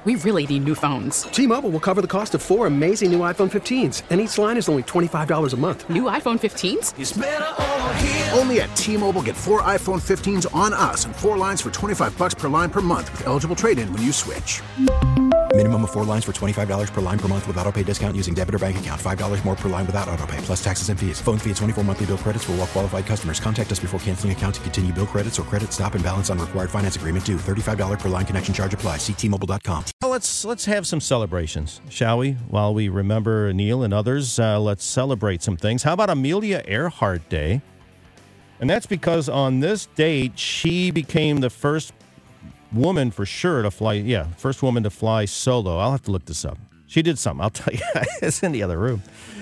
We really need new phones. T-Mobile will cover the cost of 4 amazing new iPhone 15s, and each line is only $25 a month. New iPhone 15s? It's better over here. Only at T-Mobile, get 4 iPhone 15s on us and 4 lines for $25 per line per month with eligible trade-in when you switch. Minimum of 4 lines for $25 per line per month with autopay discount using debit or bank account. $5 more per line without autopay, plus taxes and fees. Phone fee at 24 monthly bill credits for well-qualified customers. Contact us before canceling account to continue bill credits or credit stop and balance on required finance agreement due. $35 per line connection charge applies. See T-Mobile.com. Well, let's have some celebrations, shall we? While we remember Neil and others, let's celebrate some things. How about Amelia Earhart Day? And that's because on this date, she became the first woman for sure to fly. Yeah, first woman to fly solo. I'll have to look this up. She did something. I'll tell you. It's in the other room.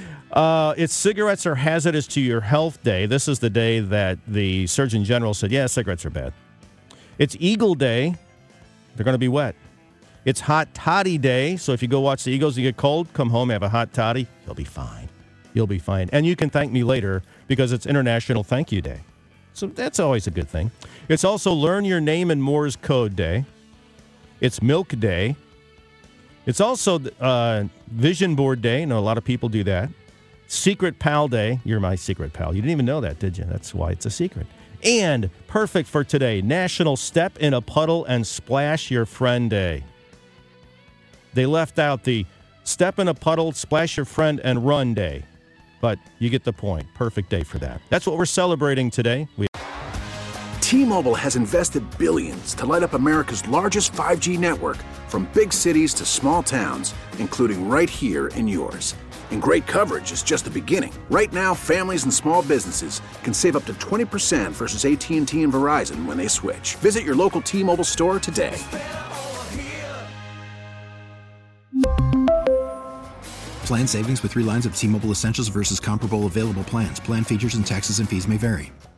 It's Cigarettes Are Hazardous to Your Health Day. This is the day that the Surgeon General said, yeah, cigarettes are bad. It's Eagle Day. They're going to be wet. It's Hot Toddy Day. So if you go watch the Eagles, you get cold, come home, have a hot toddy. You'll be fine. You'll be fine. And you can thank me later because it's International Thank You Day. So that's always a good thing. It's also Learn Your Name in Morse Code Day. It's Milk Day. It's also Vision Board Day. I know a lot of people do that. Secret Pal Day. You're my secret pal. You didn't even know that, did you? That's why it's a secret. And perfect for today, National Step in a Puddle and Splash Your Friend Day. They left out the Step in a Puddle, Splash Your Friend, and Run Day. But you get the point. Perfect day for that. That's what we're celebrating today. T-Mobile has invested billions to light up America's largest 5G network, from big cities to small towns, including right here in yours. And great coverage is just the beginning. Right now, families and small businesses can save up to 20% versus AT&T and Verizon when they switch. Visit your local T-Mobile store today. Plan savings with 3 lines of T-Mobile Essentials versus comparable available plans. Plan features and taxes and fees may vary.